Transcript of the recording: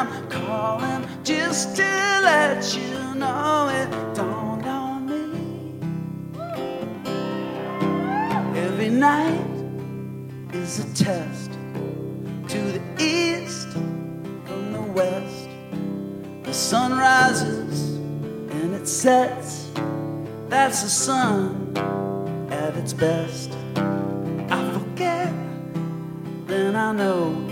I'm calling just to let you know it dawned on me. Every night is a test, to the east from the west. The sun rises and it sets, that's the sun at its best. I forget, then I know